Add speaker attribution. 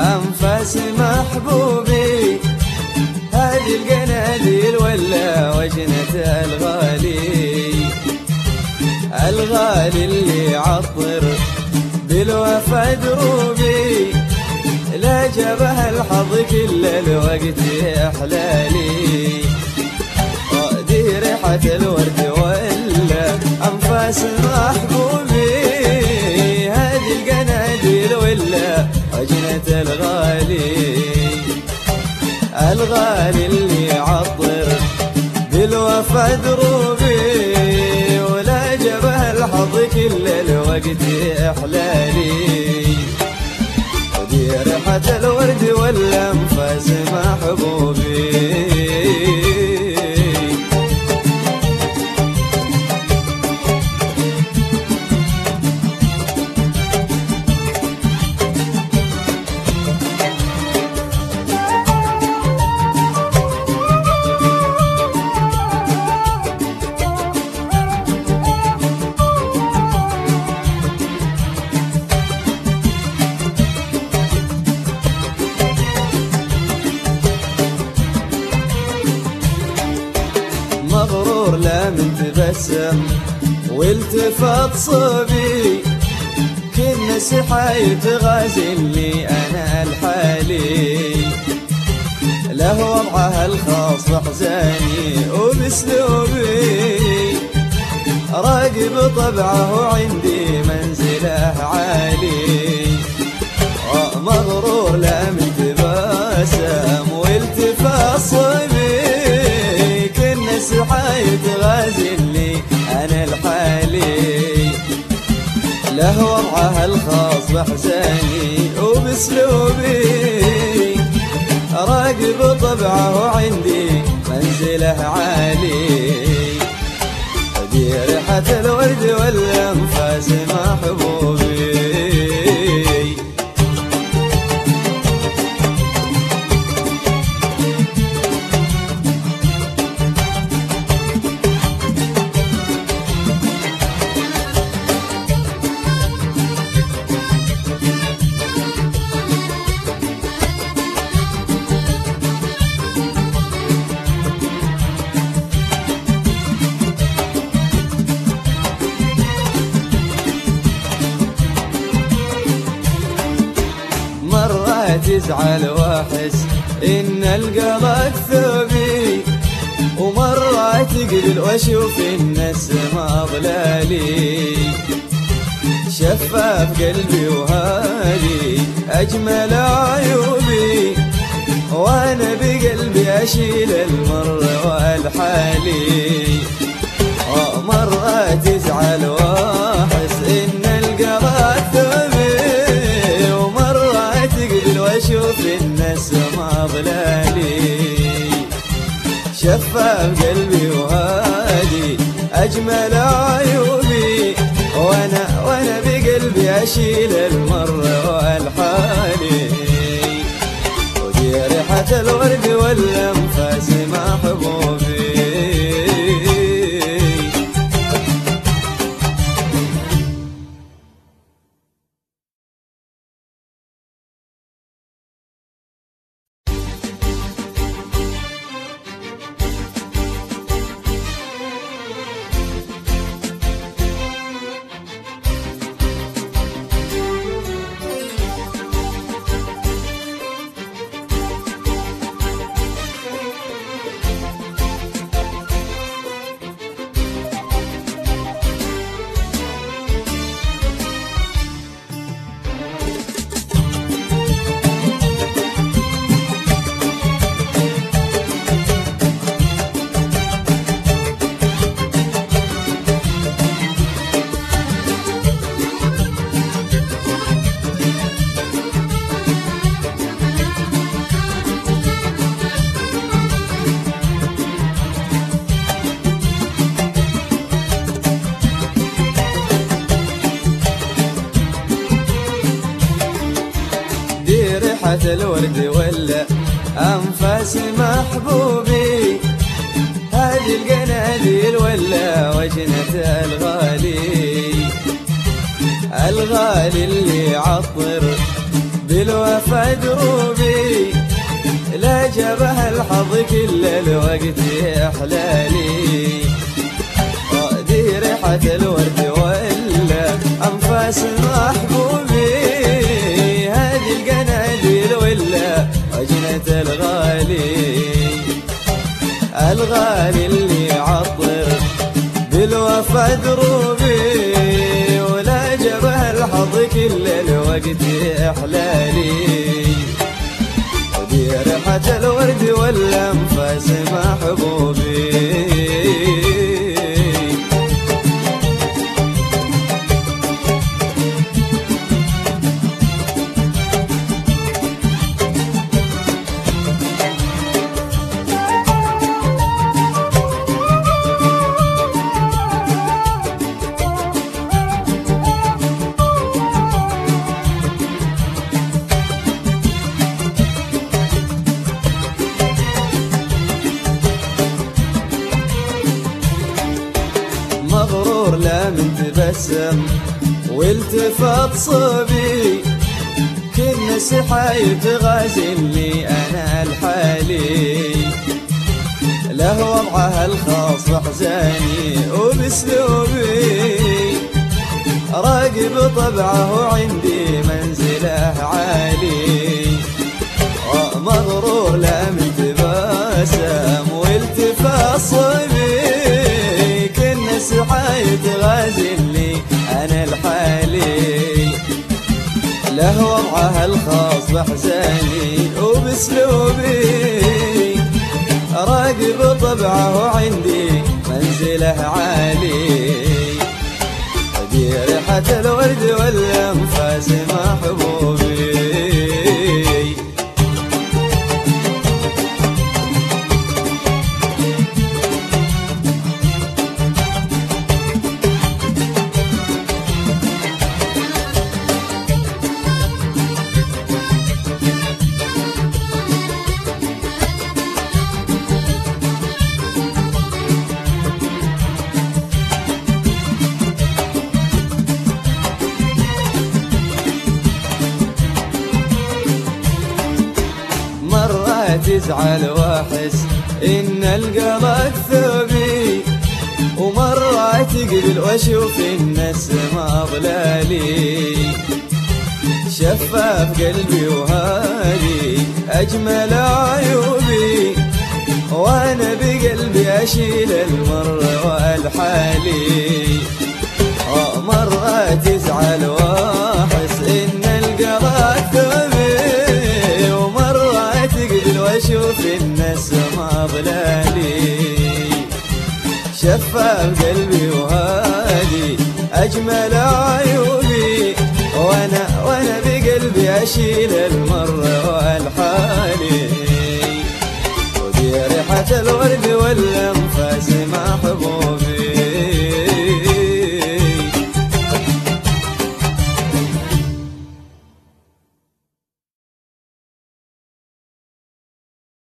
Speaker 1: أنفاس محبوبي، هذه القناديل ولا وجنة الغالي، الغالي اللي عطر بالوفا دروبي، لا جابها الحظ كل الوقت إحلالي. دي ريحة الورد ولا أنفاس محبوبي، هذه القناديل ولا وجنة الغالي، الغالي اللي عطر بالوفا دروبي، ولا جابها الحظ كل الوقت إحلالي. ودي ريحة الورد ولا أنفاس محبوبي. مغرور لا من تبسم والتفت صبي، كنا سحايف غازلني أنا الحالي، له وضعها الخاص بحزاني وبسلوبي، راقب طبعه عندي منزله عالي. مغرور لا من تبسم والتفت صبي، سحايف غازلني أنا الحالي، له وضعها الخاص بحزاني وبسلوبي، راقب طبعه عندي منزله عالي. ودي ريحة الورد والأنفاس محبوبي. تزعل واحس إن القلق ثوبي، ومرة تقبل واشوف إن السما ظلالي، شفاف قلبي وهادي أجمل عيوبي، وأنا بقلبي أشيل المر والحالي. مرة تزعل واحس إن القلق ثوبي، واشوف ان السما ظلالي، شفاف قلبي وهادي اجمل عيوبي، وانا بقلبي اشيل المر والحالي. ودي ريحة الورد والانفاس محبوبي. ريحة الورد ولا أنفاس محبوبي، هذه القناديل ولا وجنة الغالي، الغالي اللي عطر بالوفا دروبي لا جابها الحظ كل الوقت إحلالي دي ريحة الورد ولا أنفاس محبوبي هذه القناديل ولا عجنة الغالي اللي يعطر بالوفا دروبي ولا جابها الحظ كل الوقت إحلالي ودي ريحة الورد ولا أنفاس محبوبي مغرور لا من تبسم والتفت صبي كل سحايب تغازلني انا الحالي له وضعها الخاص بحزاني وباسلوبي راقب طبعه عندي منزله عالي مغرور لا من تبسم والتفت صبي سحايب تغازلني انا الحالي له وضعها الخاص بحزاني وباسلوبي راقب طبعه عندي منزله عالي ودي ريحة الورد والانفاس محبوبي تزعل واحس إن القلق ثوبي ومرة تقبل واشوف الناس ما ظلالي شفاف قلبي وهادي أجمل عيوبي وأنا بقلبي أشيل المر والحالي مرة تزعل واحس إن القلق ثوبي واشوف الناس ما ظلالي شفاف قلبي وهادي اجمل عيوبي وانا بقلبي اشيل المر والحالي